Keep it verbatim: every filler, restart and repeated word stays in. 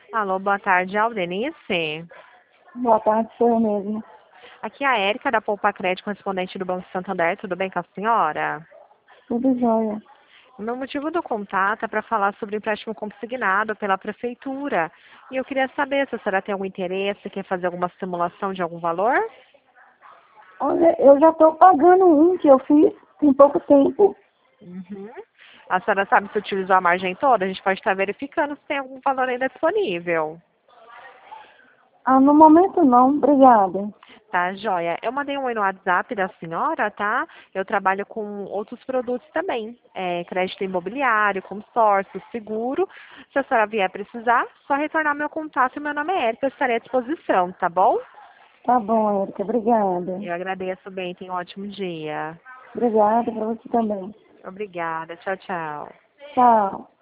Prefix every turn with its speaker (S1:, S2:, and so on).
S1: Alô, boa tarde, Aldenice.
S2: Boa tarde, sou eu mesmo.
S1: Aqui é a Érica da Poupa Crédito, correspondente do Banco Santander. Tudo bem com a senhora?
S2: Tudo jóia.
S1: O meu motivo do contato é para falar sobre empréstimo consignado pela prefeitura. E eu queria saber se a senhora tem algum interesse, quer fazer alguma simulação de algum valor?
S2: Olha, eu já estou pagando um que eu fiz tem pouco tempo.
S1: Uhum. A senhora sabe se utilizou a margem toda? A gente pode estar verificando se tem algum valor ainda disponível.
S2: Ah, no momento não, obrigada.
S1: Tá, joia. Eu mandei um oi no WhatsApp da senhora, tá? Eu trabalho com outros produtos também. É, crédito imobiliário, consórcio, seguro. Se a senhora vier precisar, só retornar meu contato. Meu nome é Érica, eu estarei à disposição, tá bom?
S2: Tá bom, Érica, obrigada.
S1: Eu agradeço bem, tenha um ótimo dia.
S2: Obrigada para você também.
S1: Obrigada, tchau, tchau.
S2: Tchau.